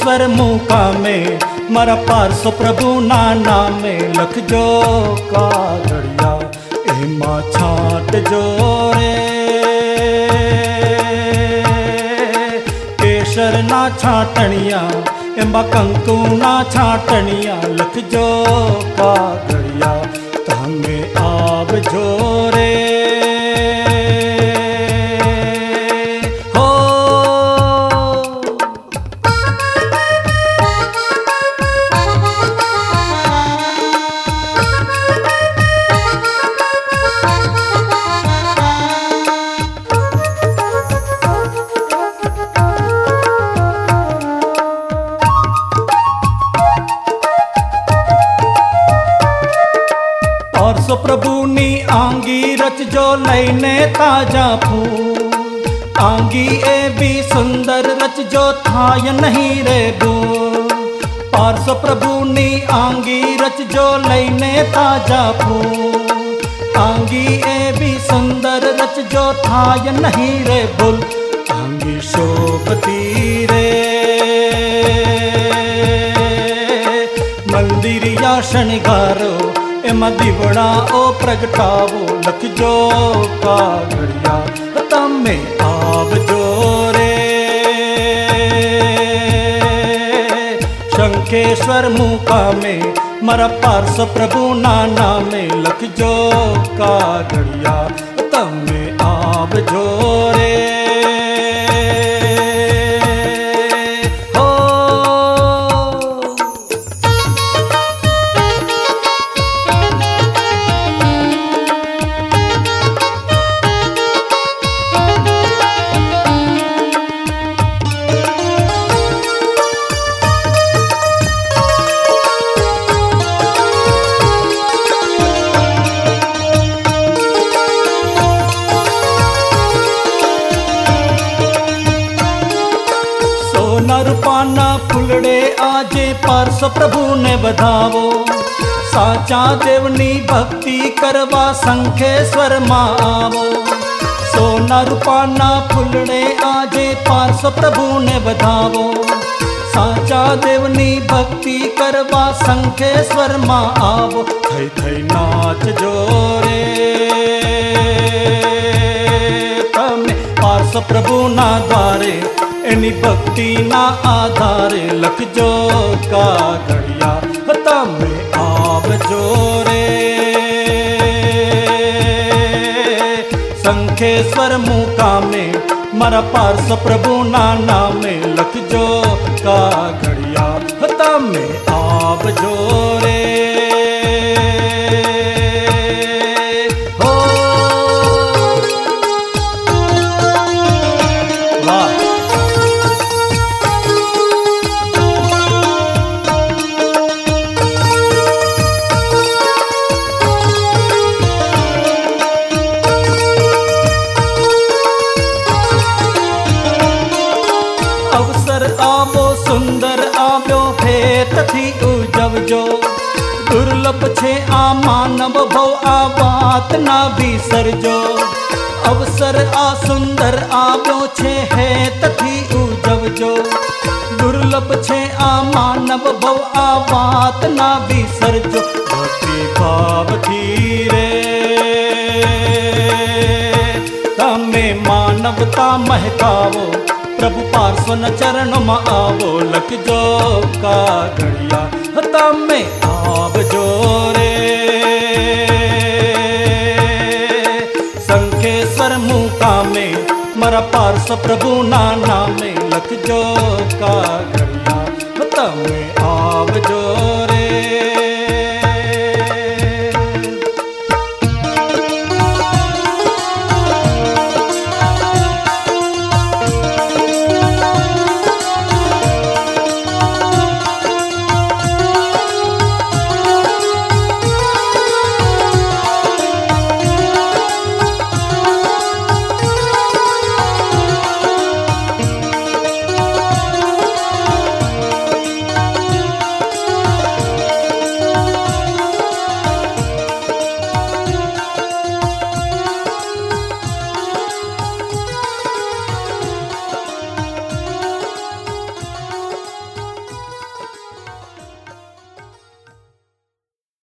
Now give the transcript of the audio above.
शंखेश्वर मुका में मारा पारसो प्रभु नाना में लख जो का घड़िया एमा छाट जो रे केसर ना छाटनिया एमा कंकु ना छाटनिया लख जो का घड़िया तमे आब जो रे सो प्रभु नी आंगी रच जो लैने ताजा फूल आंगी ए भी सुंदर रच जो थाय नहीं रे बोल पारसो प्रभु नी आंगी रच जो लैने ताजा फूल आंगी ए भी सुंदर रच जो थाय नहीं रे बोल आंगी शोभती रे मंदिर या शणगारो एमा दीवड़ा ओ प्रगटावो लख जो का घड़िया तमे आब जो रे शंखेश्वर मुका में मारा पारसो प्रभु नाना में लख जो का घड़िया तमे आब जो रे रूपाना फुलड़े आजे पारसो प्रभु ने बधावो साचा देवनी भक्ति करवा शंखेश्वर माँ आवो सोना रूपाना फुलड़े आजे पारसो प्रभु ने बधावो साचा देवनी भक्ति करवा शंखेश्वर माँ आवो थई थई नाच जोरे तमे पारसो प्रभु ना द्वारे एनी भक्ति ना आधारे लख जो का घड़िया तमे आब जो रे शंखेश्वर मुका में मारा पारसो प्रभु नाना में लख जो का घड़िया तमे आब जो रे आवो सुंदर आव्यो हेत थी उजव जो दुर्लभ छे आ मानव भव आ बात ना बिसर जो अवसर आ सुंदर आव्यो छे हेत थी उजव जो दुर्लभ छे आ मानव भव आ बात ना बिसर जो भक्ति भाव थी रे तमे मानवता महकावो प्रभु पार्श्व न चरण में आवो लख जो का घड़िया तमे आब जो रे शंखेश्वर मुका में मारा पार्श्व प्रभु नाना में लख जो का घड़िया तमे आब जो